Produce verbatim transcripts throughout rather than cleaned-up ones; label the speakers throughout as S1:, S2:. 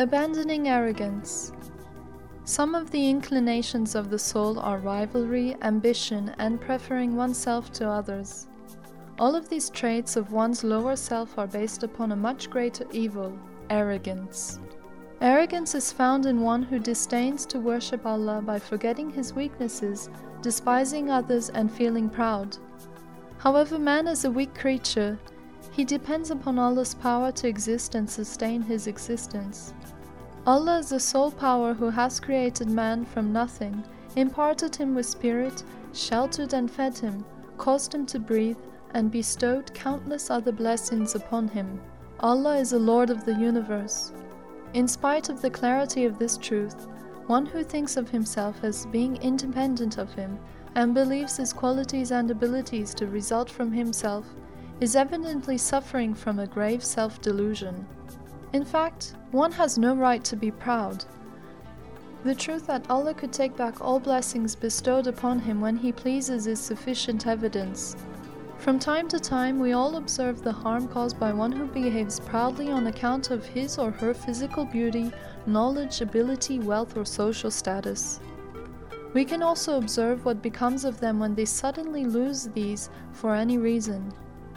S1: Abandoning arrogance. Some of the inclinations of the soul are rivalry, ambition, and preferring oneself to others. All of these traits of one's lower self are based upon a much greater evil, arrogance. Arrogance is found in one who disdains to worship Allah by forgetting his weaknesses, despising others, and feeling proud. However, man is a weak creature. He depends upon Allah's power to exist and sustain his existence. Allah is the sole power who has created man from nothing, imparted him with spirit, sheltered and fed him, caused him to breathe, and bestowed countless other blessings upon him. Allah is the Lord of the universe. In spite of the clarity of this truth, one who thinks of himself as being independent of him and believes his qualities and abilities to result from himself is evidently suffering from a grave self-delusion. In fact, one has no right to be proud. The truth that Allah could take back all blessings bestowed upon him when He pleases is sufficient evidence. From time to time, we all observe the harm caused by one who behaves proudly on account of his or her physical beauty, knowledge, ability, wealth, or social status. We can also observe what becomes of them when they suddenly lose these for any reason.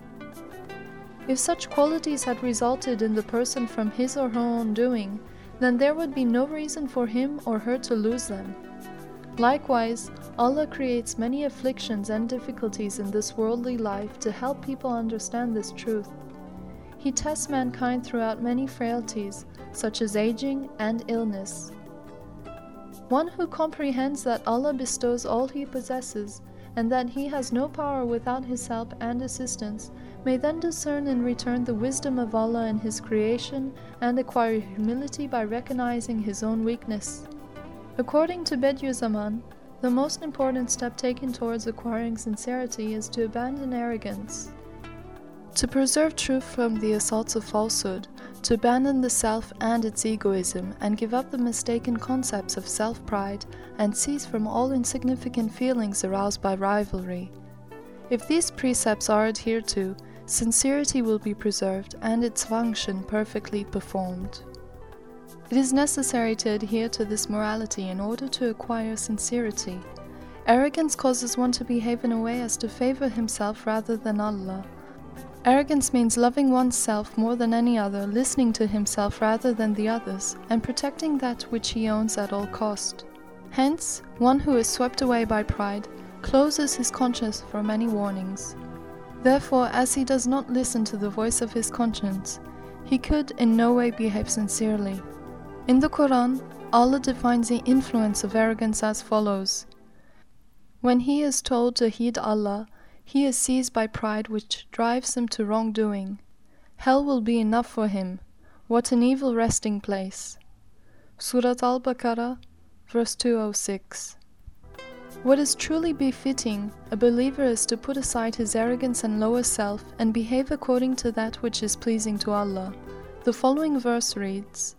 S1: If such qualities had resulted in the person from his or her own doing, then there would be no reason for him or her to lose them. Likewise, Allah creates many afflictions and difficulties in this worldly life to help people understand this truth. He tests mankind throughout many frailties, such as aging and illness. One who comprehends that Allah bestows all He possesses, and that He has no power without His help and assistance, may then discern in return the wisdom of Allah in His creation and acquire humility by recognizing his own weakness. According to Bediüzzaman, the most important step taken towards acquiring sincerity is to abandon arrogance. To preserve truth from the assaults of falsehood, to abandon the self and its egoism, and give up the mistaken concepts of self-pride, and cease from all insignificant feelings aroused by rivalry. If these precepts are adhered to, sincerity will be preserved and its function perfectly performed. It is necessary to adhere to this morality in order to acquire sincerity. Arrogance causes one to behave in a way as to favor himself rather than Allah. Arrogance means loving oneself more than any other, listening to himself rather than the others, and protecting that which he owns at all cost. Hence, one who is swept away by pride closes his conscience for many warnings. Therefore, as he does not listen to the voice of his conscience, he could in no way behave sincerely. In the Quran, Allah defines the influence of arrogance as follows: when he is told to heed Allah, he is seized by pride which drives him to wrongdoing. Hell will be enough for him. What an evil resting place. Surat Al-Baqarah, verse two oh six. What is truly befitting a believer is to put aside his arrogance and lower self and behave according to that which is pleasing to Allah. The following verse reads,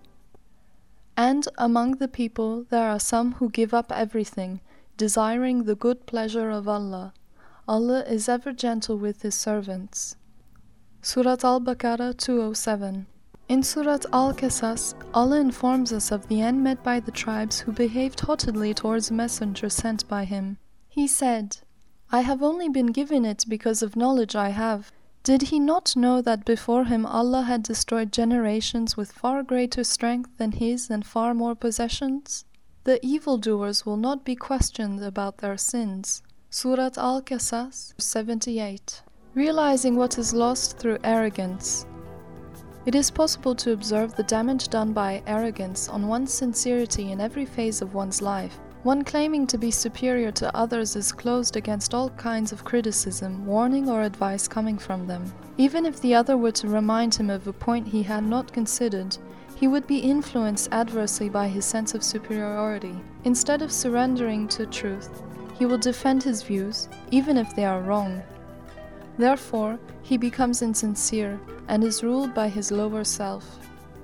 S1: "And among the people there are some who give up everything, desiring the good pleasure of Allah. Allah is ever gentle with His servants." Surat Al-Baqarah two oh seven. In Surat Al-Qasas, Allah informs us of the end met by the tribes who behaved haughtily towards a messenger sent by Him. He said, "I have only been given it because of knowledge I have. Did he not know that before him Allah had destroyed generations with far greater strength than his and far more possessions? The evildoers will not be questioned about their sins." Surat Al-Qasas seventy-eight. Realizing what is lost through arrogance. It is possible to observe the damage done by arrogance on one's sincerity in every phase of one's life. One claiming to be superior to others is closed against all kinds of criticism, warning, or advice coming from them. Even if the other were to remind him of a point he had not considered, he would be influenced adversely by his sense of superiority. Instead of surrendering to truth, he will defend his views, even if they are wrong. Therefore, he becomes insincere and is ruled by his lower self.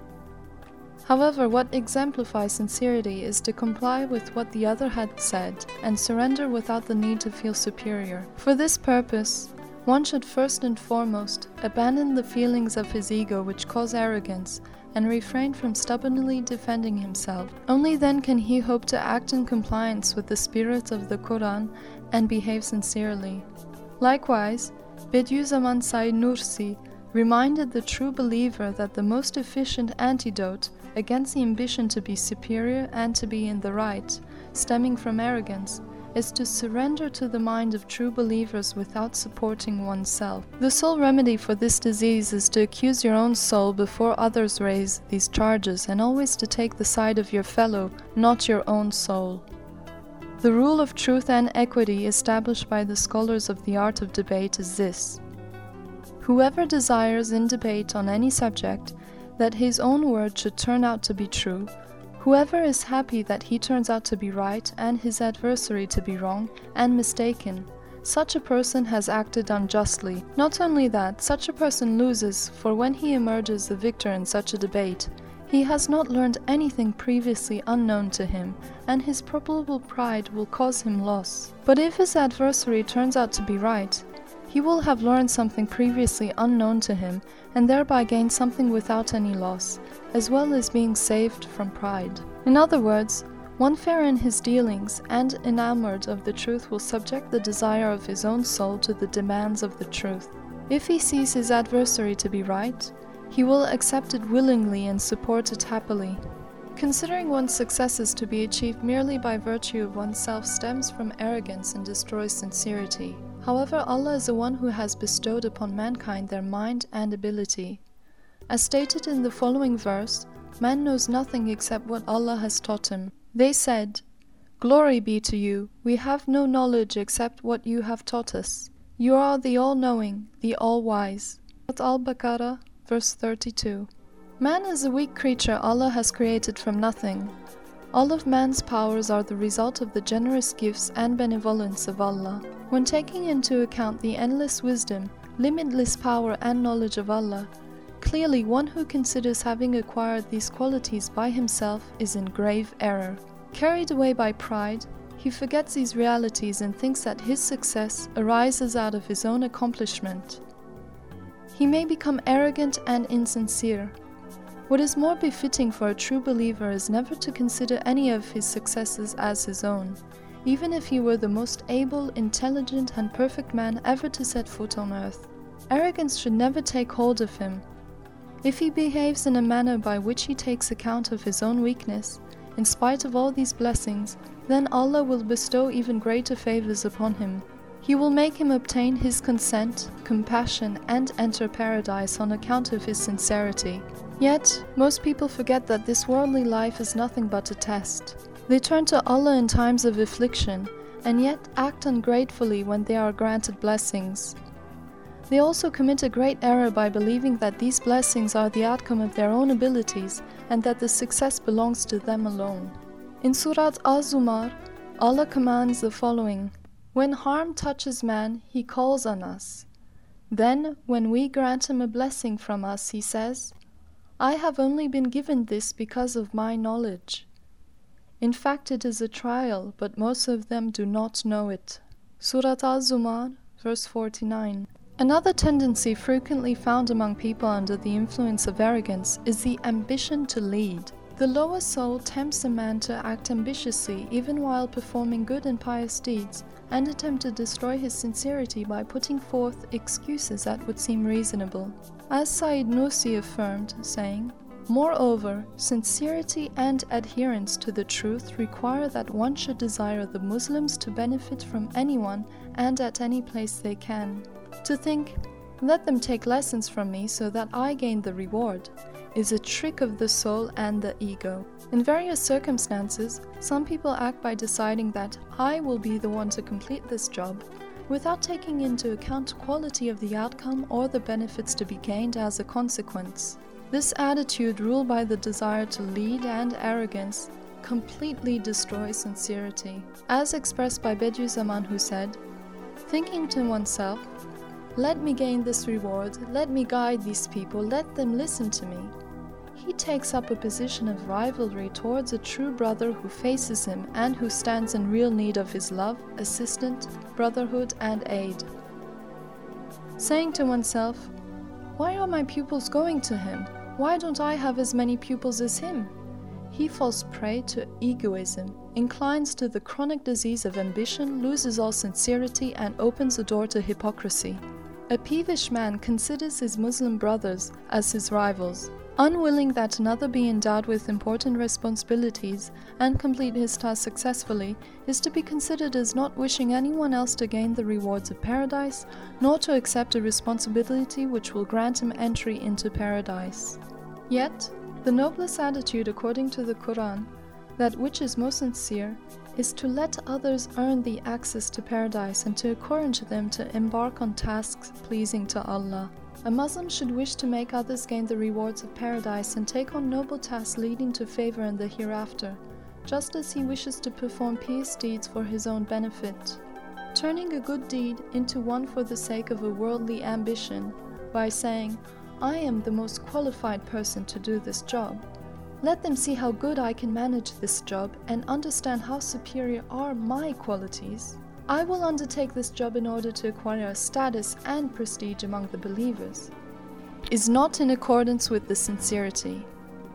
S1: However, what exemplifies sincerity is to comply with what the other had said and surrender without the need to feel superior. For this purpose, One should first and foremost abandon the feelings of his ego which cause arrogance and refrain from stubbornly defending himself. Only then can he hope to act in compliance with the spirit of the Quran and behave sincerely. Likewise, Bediüzzaman Said Nursi reminded the true believer that the most efficient antidote against the ambition to be superior and to be in the right, stemming from arrogance, is to surrender to the mind of true believers without supporting oneself. The sole remedy for this disease is to accuse your own soul before others raise these charges, and always to take the side of your fellow, not your own soul. The rule of truth and equity established by the scholars of the art of debate is this: whoever desires in debate on any subject that his own word should turn out to be true, whoever is happy that he turns out to be right and his adversary to be wrong and mistaken, such a person has acted unjustly. Not only that, such a person loses, for when he emerges the victor in such a debate, he has not learned anything previously unknown to him, and his probable pride will cause him loss. But if his adversary turns out to be right, he will have learned something previously unknown to him, and thereby gain something without any loss, as well as being saved from pride. In other words, one fair in his dealings and enamored of the truth will subject the desire of his own soul to the demands of the truth. If he sees his adversary to be right, he will accept it willingly and support it happily. Considering one's successes to be achieved merely by virtue of oneself stems from arrogance and destroys sincerity. However, Allah is the one who has bestowed upon mankind their mind and ability. As stated in the following verse, man knows nothing except what Allah has taught him. They said, "Glory be to you, we have no knowledge except what you have taught us. You are the all-knowing, the all-wise." Al-Baqarah, verse thirty-two. Man is a weak creature Allah has created from nothing. All of man's powers are the result of the generous gifts and benevolence of Allah. When taking into account the endless wisdom, limitless power and knowledge of Allah, clearly one who considers having acquired these qualities by himself is in grave error. Carried away by pride, he forgets these realities and thinks that his success arises out of his own accomplishment. He may become arrogant and insincere. What is more befitting for a true believer is never to consider any of his successes as his own, even if he were the most able, intelligent, and perfect man ever to set foot on earth. Arrogance should never take hold of him. If he behaves in a manner by which he takes account of his own weakness, in spite of all these blessings, then Allah will bestow even greater favors upon him. He will make him obtain his consent, compassion, and enter paradise on account of his sincerity. Yet, most people forget that this worldly life is nothing but a test. They turn to Allah in times of affliction, and yet act ungratefully when they are granted blessings. They also commit a great error by believing that these blessings are the outcome of their own abilities, and that the success belongs to them alone. In Surat Al-Zumar, Allah commands the following: "When harm touches man, he calls on us. Then, when we grant him a blessing from us, he says, 'I have only been given this because of my knowledge.' In fact, it is a trial, but most of them do not know it." Surat Al-Zumar, verse forty-nine. Another tendency frequently found among people under the influence of arrogance is the ambition to lead. The lower soul tempts a man to act ambitiously even while performing good and pious deeds, and attempt to destroy his sincerity by putting forth excuses that would seem reasonable. As Said Nursi affirmed, saying, "Moreover, sincerity and adherence to the truth require that one should desire the Muslims to benefit from anyone and at any place they can. To think, 'Let them take lessons from me so that I gain the reward,' is a trick of the soul and the ego. In various circumstances, some people act by deciding that I will be the one to complete this job, without taking into account quality of the outcome or the benefits to be gained as a consequence. This attitude, ruled by the desire to lead and arrogance, completely destroys sincerity. As expressed by Bediüzzaman, who said, "Thinking to oneself, 'Let me gain this reward, let me guide these people, let them listen to me,' he takes up a position of rivalry towards a true brother who faces him and who stands in real need of his love, assistance, brotherhood, and aid." saying to oneself, "Why are my pupils going to him? Why don't I have as many pupils as him?" He falls prey to egoism, inclines to the chronic disease of ambition, loses all sincerity, and opens the door to hypocrisy. A peevish man considers his Muslim brothers as his rivals. Unwilling that another be endowed with important responsibilities and complete his task successfully is to be considered as not wishing anyone else to gain the rewards of paradise, nor to accept a responsibility which will grant him entry into paradise. Yet, the noblest attitude according to the Quran, that which is most sincere, is to let others earn the access to paradise and to encourage them to embark on tasks pleasing to Allah. A Muslim should wish to make others gain the rewards of paradise and take on noble tasks leading to favor in the hereafter, just as he wishes to perform pious deeds for his own benefit. Turning a good deed into one for the sake of a worldly ambition by saying, "I am the most qualified person to do this job. Let them see how good I can manage this job and understand how superior are my qualities. I will undertake this job in order to acquire a status and prestige among the believers," is not in accordance with the sincerity.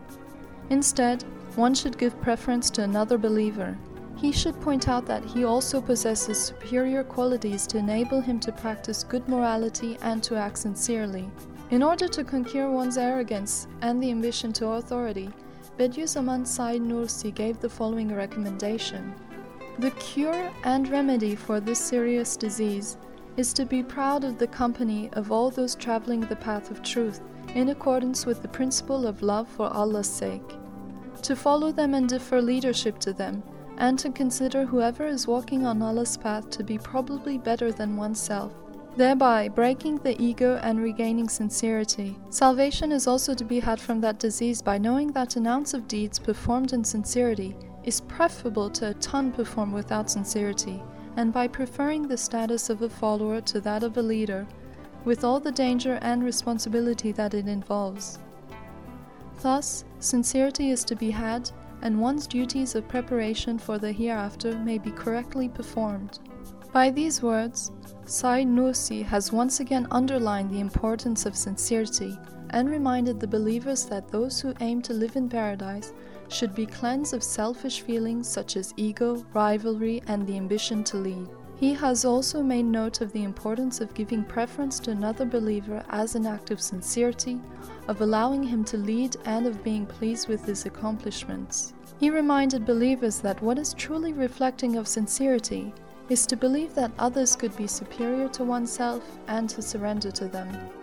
S1: Instead, one should give preference to another believer. He should point out that he also possesses superior qualities to enable him to practice good morality and to act sincerely. In order to conquer one's arrogance and the ambition to authority, Bediüzzaman Said Nursi gave the following recommendation. The cure and remedy for this serious disease is to be proud of the company of all those traveling the path of truth in accordance with the principle of love for Allah's sake, to follow them and defer leadership to them, and to consider whoever is walking on Allah's path to be probably better than oneself, thereby breaking the ego and regaining sincerity. Salvation is also to be had from that disease by knowing that an ounce of deeds performed in sincerity is preferable to a ton performed without sincerity, and by preferring the status of a follower to that of a leader, with all the danger and responsibility that it involves. Thus, sincerity is to be had, and one's duties of preparation for the hereafter may be correctly performed. By these words, Said Nursi has once again underlined the importance of sincerity and reminded the believers that those who aim to live in paradise should be cleansed of selfish feelings such as ego, rivalry, and the ambition to lead. He has also made note of the importance of giving preference to another believer as an act of sincerity, of allowing him to lead, and of being pleased with his accomplishments. He reminded believers that what is truly reflecting of sincerity is to believe that others could be superior to oneself and to surrender to them.